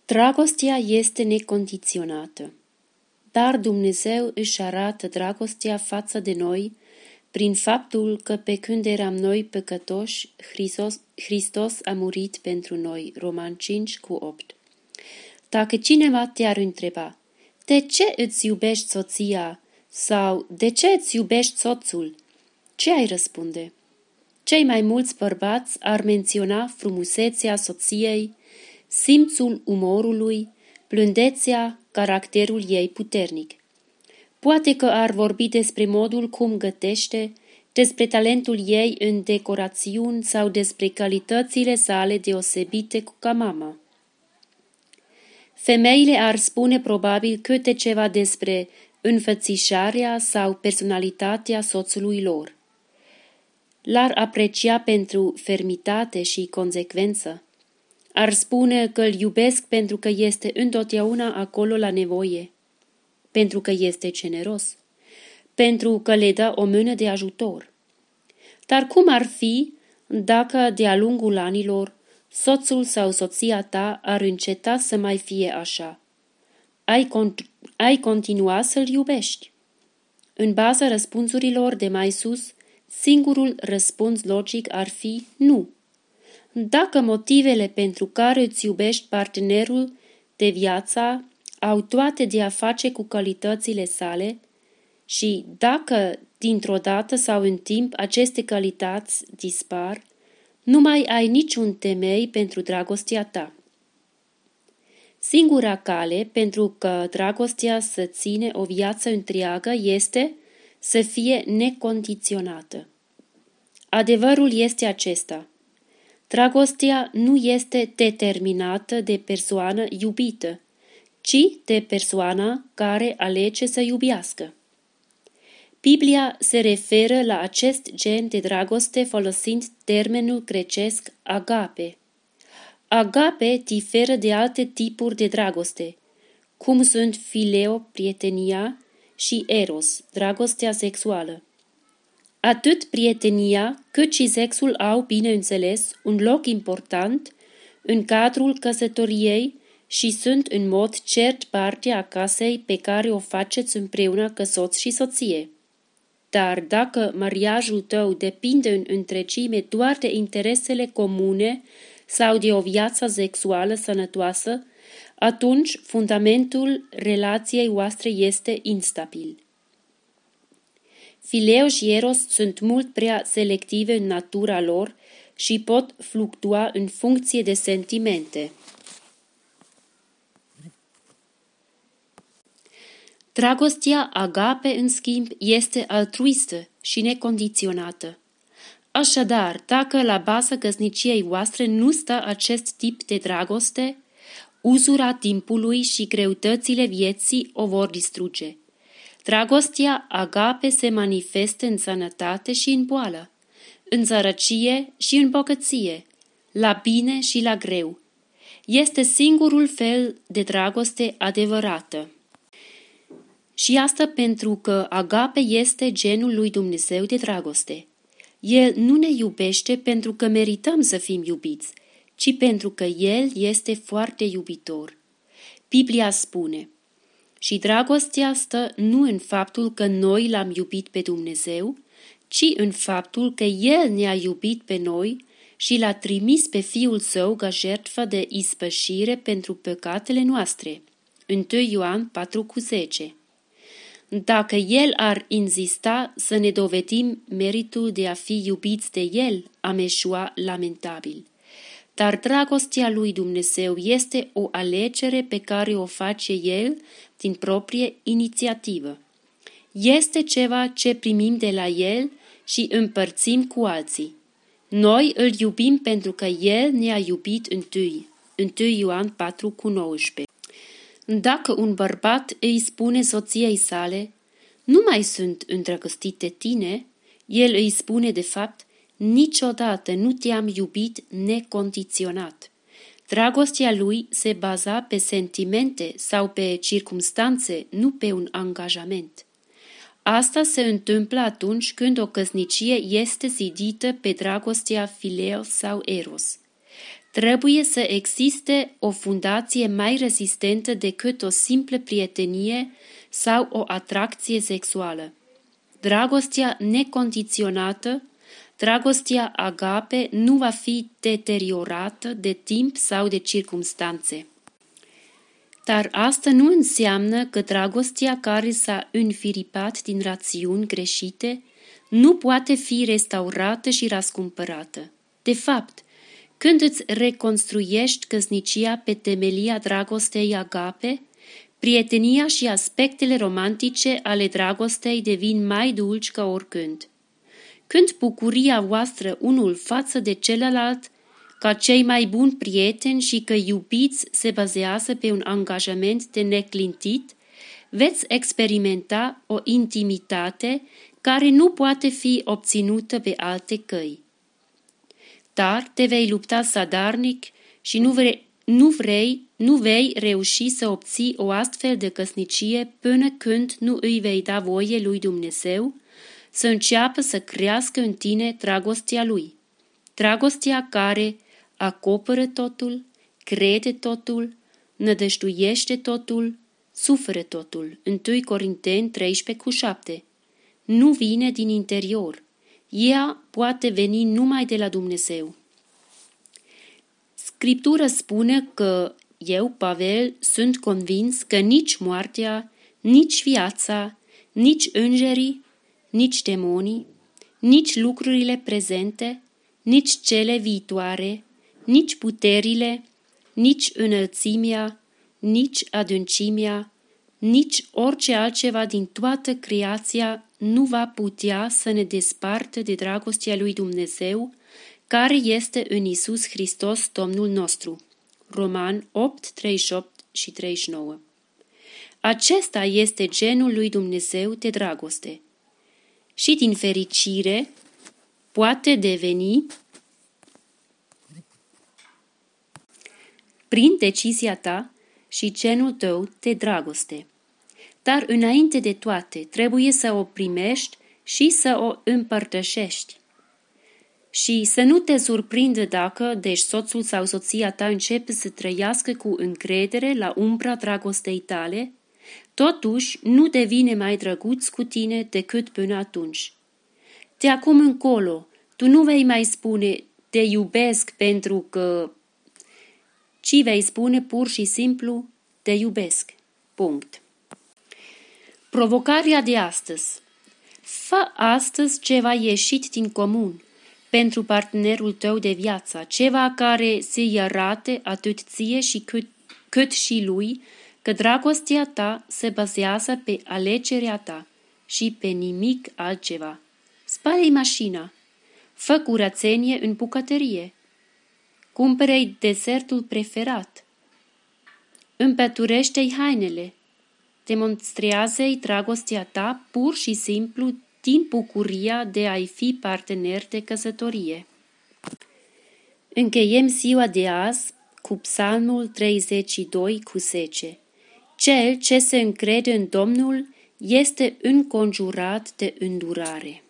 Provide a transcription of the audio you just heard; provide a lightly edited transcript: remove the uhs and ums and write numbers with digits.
Dragostea este necondiționată, dar Dumnezeu își arată dragostea față de noi prin faptul că pe când eram noi păcătoși, Hristos a murit pentru noi. Roman 5:8. Dacă cineva te-ar întreba, de ce îți iubești soția sau de ce îți iubești soțul, ce ai răspunde? Cei mai mulți bărbați ar menționa frumusețea soției, simțul umorului, blândețea, caracterul ei puternic. Poate că ar vorbi despre modul cum gătește, despre talentul ei în decorațiuni sau despre calitățile sale deosebite ca mama. Femeile ar spune probabil câte ceva despre înfățișarea sau personalitatea soțului lor. L-ar aprecia pentru fermitate și consecvență. Ar spune că îl iubesc pentru că este întotdeauna acolo la nevoie, pentru că este generos, pentru că le dă o mână de ajutor. Dar cum ar fi dacă de-a lungul anilor soțul sau soția ta ar înceta să mai fie așa? Ai continua să-l iubești? În baza răspunsurilor de mai sus, singurul răspuns logic ar fi nu. Dacă motivele pentru care îți iubești partenerul de viață au toate de a face cu calitățile sale și dacă dintr-o dată sau în timp aceste calități dispar, nu mai ai niciun temei pentru dragostea ta. Singura cale pentru că dragostea să ține o viață întreagă este să fie necondiționată. Adevărul este acesta. Dragostea nu este determinată de persoana iubită, ci de persoana care alege să iubească. Biblia se referă la acest gen de dragoste folosind termenul grecesc agape. Agape diferă de alte tipuri de dragoste, cum sunt fileo, prietenia, și eros, dragostea sexuală. Atât prietenia cât și sexul au, bineînțeles, un loc important în cadrul căsătoriei și sunt în mod cert parte a casei pe care o faceți împreună ca soț și soție. Dar dacă mariajul tău depinde în întregime doar de interesele comune sau de o viață sexuală sănătoasă, atunci fundamentul relației voastre este instabil. Fileo și eros sunt mult prea selective în natura lor și pot fluctua în funcție de sentimente. Dragostea agape, în schimb, este altruistă și necondiționată. Așadar, dacă la baza căsniciei voastre nu stă acest tip de dragoste, uzura timpului și greutățile vieții o vor distruge. Dragostea agape se manifestă în sănătate și în boală, în sărăcie și în bogăție, la bine și la greu. Este singurul fel de dragoste adevărată. Și asta pentru că agape este genul lui Dumnezeu de dragoste. El nu ne iubește pentru că merităm să fim iubiți, ci pentru că El este foarte iubitor. Biblia spune: și dragostea stă nu în faptul că noi l-am iubit pe Dumnezeu, ci în faptul că El ne-a iubit pe noi și l-a trimis pe Fiul Său ca jertfă de ispășire pentru păcatele noastre. 1 Ioan 4,10. Dacă El ar insista să ne dovedim meritul de a fi iubiți de El, am eșua lamentabil. Dar dragostea lui Dumnezeu este o alegere pe care o face El din proprie inițiativă. Este ceva ce primim de la El și împărțim cu alții. Noi îl iubim pentru că El ne-a iubit întâi. 1 Ioan 4,19. Dacă un bărbat îi spune soției sale: nu mai sunt îndrăgostit de tine, el îi spune de fapt: niciodată nu te-am iubit necondiționat. Dragostea lui se baza pe sentimente sau pe circumstanțe, nu pe un angajament. Asta se întâmplă atunci când o căsnicie este zidită pe dragostea fileo sau eros. Trebuie să existe o fundație mai rezistentă decât o simplă prietenie sau o atracție sexuală. Dragostea necondiționată, dragostea agape, nu va fi deteriorată de timp sau de circumstanțe. Dar asta nu înseamnă că dragostea care s-a înfiripat din rațiuni greșite nu poate fi restaurată și răscumpărată. De fapt, când îți reconstruiești căsnicia pe temelia dragostei agape, prietenia și aspectele romantice ale dragostei devin mai dulci ca oricând. Când bucuria voastră unul față de celălalt, ca cei mai buni prieteni și că iubiți se bazează pe un angajament de neclintit, veți experimenta o intimitate care nu poate fi obținută pe alte căi. Dar te vei lupta zadarnic și nu vei reuși să obții o astfel de căsnicie până când nu îi vei da voie lui Dumnezeu să înceapă să crească în tine dragostea lui. Dragostea care acoperă totul, crede totul, nădăjduiește totul, suferă totul. 1 Corinteni 13:7. Nu vine din interior. Ea poate veni numai de la Dumnezeu. Scriptura spune că eu, Pavel, sunt convins că nici moartea, nici viața, nici îngerii, nici demonii, nici lucrurile prezente, nici cele viitoare, nici puterile, nici înălțimea, nici adâncimea, nici orice altceva din toată creația nu va putea să ne despartă de dragostea lui Dumnezeu, care este în Iisus Hristos, Domnul nostru. Roman 8, 38 și 39. Acesta este genul lui Dumnezeu de dragoste. Și din fericire poate deveni prin decizia ta și genul tău de dragoste. Dar înainte de toate, trebuie să o primești și să o împărtășești. Și să nu te surprindă dacă, deci, soțul sau soția ta începe să trăiască cu încredere la umbra dragostei tale, totuși nu devine mai drăguț cu tine decât până atunci. De acum încolo, tu nu vei mai spune te iubesc pentru că, ci vei spune pur și simplu te iubesc. Punct. Provocarea de astăzi. Fă astăzi ceva ieșit din comun pentru partenerul tău de viață, ceva care să-i arate atât ție și cât și lui că dragostea ta se bazează pe alegerea ta și pe nimic altceva. Spală-i mașina, fă curățenie în bucătărie, cumpără-i desertul preferat, împăturește-i hainele, demonstrează-i dragostea ta pur și simplu din bucuria de a-i fi partener de căsătorie. Încheiem ziua de azi cu Psalmul 32:10. Cel ce se încrede în Domnul este înconjurat de îndurare.